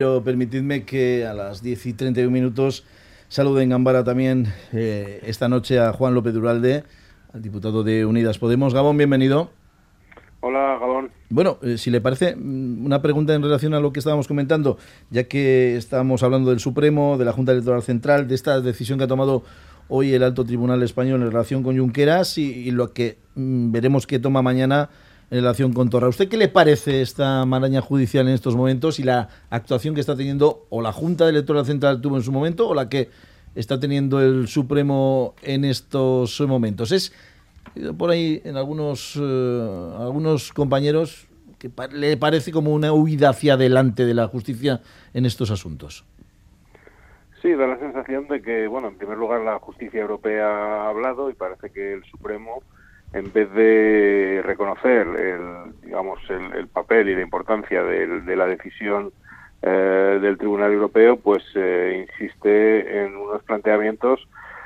Pero permitidme que a las 10:31 salude en Gambara también esta noche a Juan López Duralde, al diputado de Unidas Podemos. Gabón, bienvenido. Hola, Gabón. Bueno, si le parece, una pregunta en relación a lo que estábamos comentando, ya que estábamos hablando del Supremo, de la Junta Electoral Central, de esta decisión que ha tomado hoy el Alto Tribunal Español en relación con Junqueras y lo que veremos que toma mañana en relación con Torra. ¿A usted qué le parece esta maraña judicial en estos momentos y la actuación que está teniendo o la Junta Electoral Central tuvo en su momento o la que está teniendo el Supremo en estos momentos? Es por ahí en algunos compañeros que le parece como una huida hacia adelante de la justicia en estos asuntos. Sí, da la sensación de que, bueno, en primer lugar la justicia europea ha hablado y parece que el Supremo, en vez de reconocer el papel y la importancia de la decisión del Tribunal Europeo, pues insiste en unos planteamientos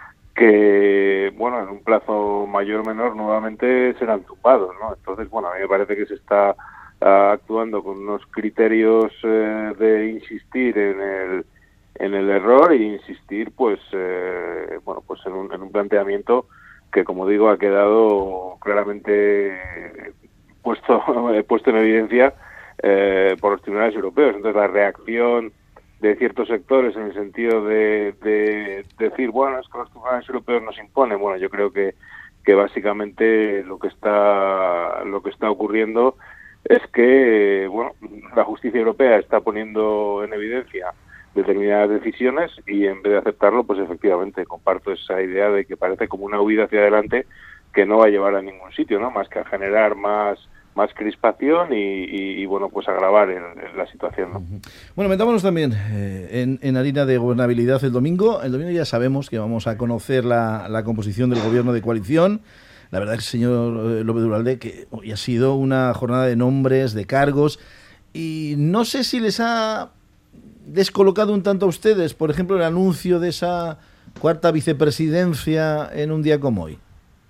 que, bueno, en un plazo mayor o menor nuevamente serán tumbados, ¿no? Entonces, bueno, a mí me parece que se está actuando con unos criterios de insistir en el error e insistir, pues, pues en un planteamiento que, como digo, ha quedado claramente puesto en evidencia por los tribunales europeos. Entonces, la reacción de ciertos sectores en el sentido de decir, bueno, es que los tribunales europeos nos imponen. Bueno, yo creo que básicamente lo que está ocurriendo es que, la justicia europea está poniendo en evidencia determinadas decisiones y en vez de aceptarlo, pues efectivamente comparto esa idea de que parece como una huida hacia adelante que no va a llevar a ningún sitio, ¿no? Más que a generar más crispación y pues agravar la situación, ¿no? Bueno, metámonos también en harina de gobernabilidad el domingo. El domingo ya sabemos que vamos a conocer la composición del gobierno de coalición. La verdad es que, señor López Duralde, que hoy ha sido una jornada de nombres, de cargos, y no sé si les ha descolocado un tanto a ustedes, por ejemplo, el anuncio de esa cuarta vicepresidencia en un día como hoy.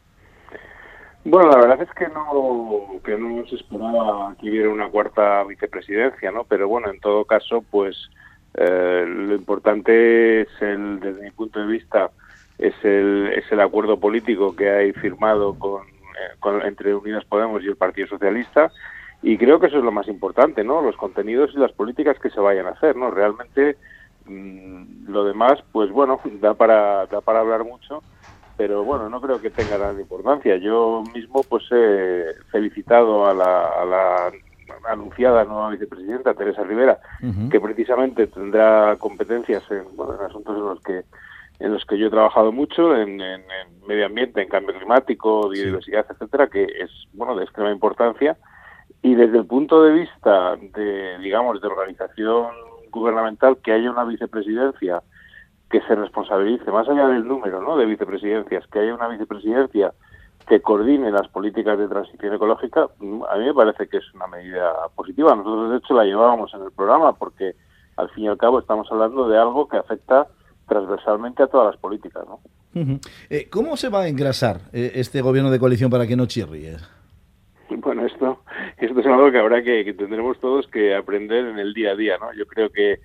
Bueno, la verdad es que no se esperaba que hubiera una cuarta vicepresidencia, ¿no? Pero bueno, en todo caso, pues lo importante es desde mi punto de vista, es el acuerdo político que hay firmado entre Unidas Podemos y el Partido Socialista, y creo que eso es lo más importante, ¿no? Los contenidos y las políticas que se vayan a hacer, ¿no? Realmente lo demás, pues bueno, da para hablar mucho. Pero bueno, no creo que tenga gran importancia. Yo mismo pues he felicitado a la anunciada nueva vicepresidenta, Teresa Rivera, que precisamente tendrá competencias en asuntos en los que yo he trabajado mucho, en medio ambiente, en cambio climático, biodiversidad, etcétera, que es de extrema importancia. Y desde el punto de vista de organización gubernamental, que haya una vicepresidencia que se responsabilice, más allá del número, ¿no?, de vicepresidencias, que haya una vicepresidencia que coordine las políticas de transición ecológica, a mí me parece que es una medida positiva. Nosotros, de hecho, la llevábamos en el programa porque, al fin y al cabo, estamos hablando de algo que afecta transversalmente a todas las políticas, ¿no? ¿Cómo se va a engrasar este gobierno de coalición para que no chirríe? Bueno, esto es algo que tendremos todos que aprender en el día a día, ¿no? Yo creo que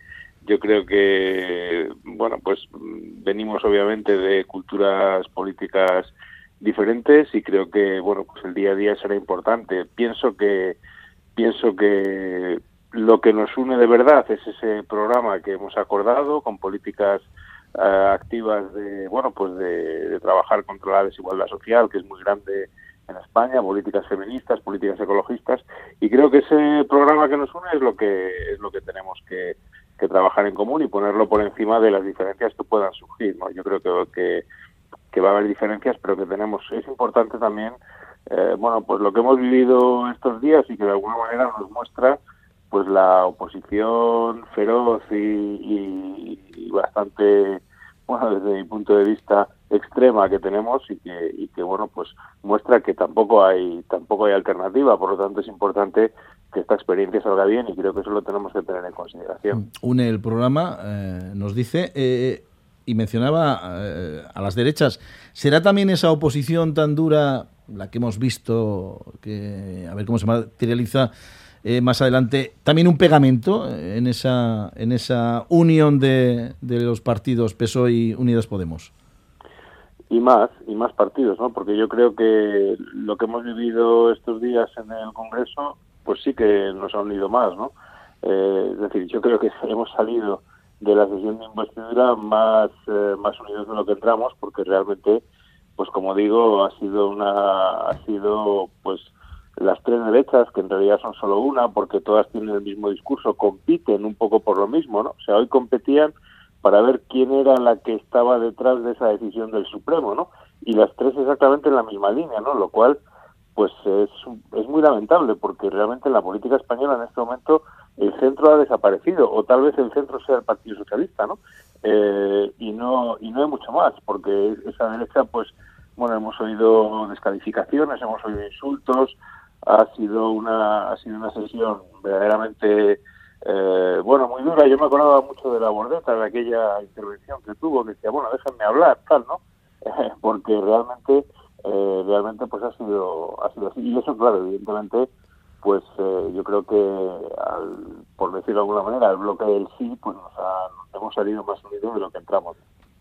pues venimos obviamente de culturas políticas diferentes y creo que pues el día a día será importante. Pienso que lo que nos une de verdad es ese programa que hemos acordado con políticas activas de trabajar contra la desigualdad social, que es muy grande en España, políticas feministas, políticas ecologistas, y creo que ese programa que nos une es lo que tenemos que trabajar en común y ponerlo por encima de las diferencias que puedan surgir, ¿no? Yo creo que va a haber diferencias, pero que es importante también, pues lo que hemos vivido estos días y que de alguna manera nos muestra pues la oposición feroz y bastante, desde mi punto de vista, extrema que tenemos y que pues muestra que tampoco hay alternativa. Por lo tanto, es importante que esta experiencia salga bien y creo que eso lo tenemos que tener en consideración. Une el programa, nos dice, y mencionaba a las derechas. ¿Será también esa oposición tan dura la que hemos visto, que a ver cómo se materializa más adelante también un pegamento en esa unión de los partidos PSOE y Unidas Podemos. Y más partidos, ¿no? Porque yo creo que lo que hemos vivido estos días en el Congreso, pues sí que nos ha unido más, ¿no? Es decir, yo creo que hemos salido de la sesión de investidura más unidos de lo que entramos, porque realmente, pues como digo, ha sido pues las tres derechas, que en realidad son solo una, porque todas tienen el mismo discurso, compiten un poco por lo mismo, ¿no? O sea, hoy competían para ver quién era la que estaba detrás de esa decisión del Supremo, ¿no? Y las tres exactamente en la misma línea, ¿no? Lo cual, pues es muy lamentable, porque realmente en la política española en este momento el centro ha desaparecido, o tal vez el centro sea el Partido Socialista, ¿no? Y no hay mucho más, porque esa derecha, pues, bueno, hemos oído descalificaciones, hemos oído insultos, ha sido una sesión verdaderamente muy dura. Yo me acordaba mucho de la Bordeta, de aquella intervención que tuvo, que decía, bueno, déjenme hablar, tal, ¿no? Porque realmente pues ha sido así. Y eso, claro, evidentemente, pues yo creo que, por decirlo de alguna manera, el bloque del sí, pues hemos salido más unidos de lo que entramos.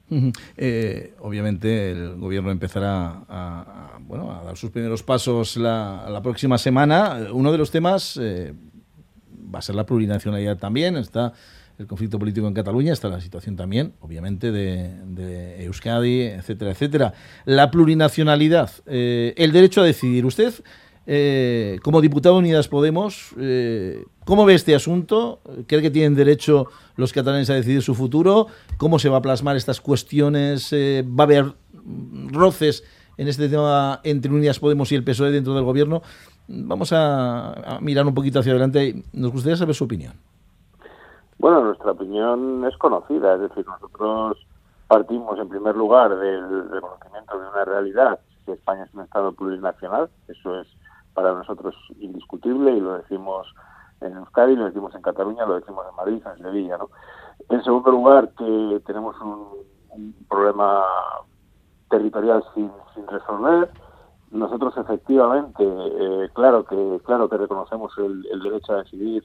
Obviamente el gobierno empezará a dar sus primeros pasos la próxima semana. Uno de los temas va a ser la plurinacionalidad también. Está el conflicto político en Cataluña, está la situación también, obviamente, de Euskadi, etcétera, etcétera. La plurinacionalidad, el derecho a decidir. Usted, como diputado de Unidas Podemos, ¿cómo ve este asunto? ¿Cree que tienen derecho los catalanes a decidir su futuro? ¿Cómo se va a plasmar estas cuestiones? ¿Va a haber roces en este tema entre Unidas Podemos y el PSOE dentro del gobierno? Vamos a mirar un poquito hacia adelante y nos gustaría saber su opinión. Bueno, nuestra opinión es conocida, es decir, nosotros partimos en primer lugar del reconocimiento de una realidad, que España es un Estado plurinacional, eso es para nosotros indiscutible, y lo decimos en Euskadi, lo decimos en Cataluña, lo decimos en Madrid, en Sevilla, ¿no? En segundo lugar, que tenemos un problema territorial sin resolver. Nosotros efectivamente, claro que reconocemos el derecho a decidir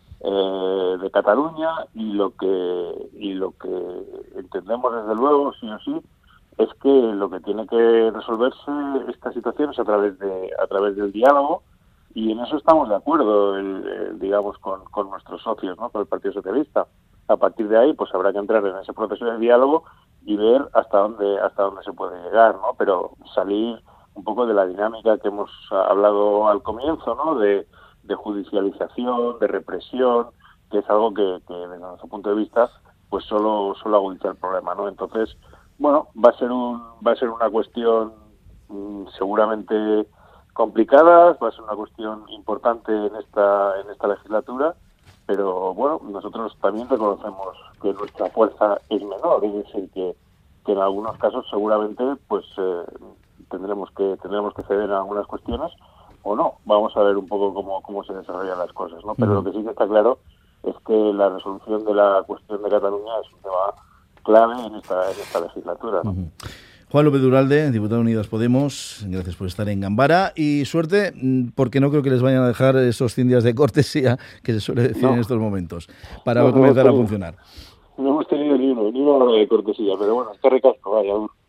de Cataluña, y lo que entendemos desde luego, sí o sí, es que lo que tiene que resolverse esta situación es a través del diálogo, y en eso estamos de acuerdo, digamos, con nuestros socios, ¿no? Con el Partido Socialista. A partir de ahí, pues habrá que entrar en ese proceso de diálogo y ver hasta dónde se puede llegar, ¿no? Pero salir un poco de la dinámica que hemos hablado al comienzo, ¿no? De judicialización, de represión, que es algo que desde nuestro punto de vista, pues solo agudiza el problema, ¿no? Entonces, bueno, va a ser una cuestión seguramente complicada, va a ser una cuestión importante en esta legislatura, pero bueno, nosotros también reconocemos que nuestra fuerza es menor, es decir, que en algunos casos seguramente pues tendremos que ceder en algunas cuestiones, o no. Vamos a ver un poco cómo se desarrollan las cosas, ¿no? Pero lo que sí que está claro es que la resolución de la cuestión de Cataluña es un tema clave en esta legislatura, ¿no? Juan López de Uralde, diputado de Unidas Podemos, gracias por estar en Gambara y suerte, porque no creo que les vayan a dejar esos 100 días de cortesía que se suele decir en estos momentos para comenzar a funcionar. No hemos tenido ni una hora de cortesía, pero bueno, está recasco, vaya.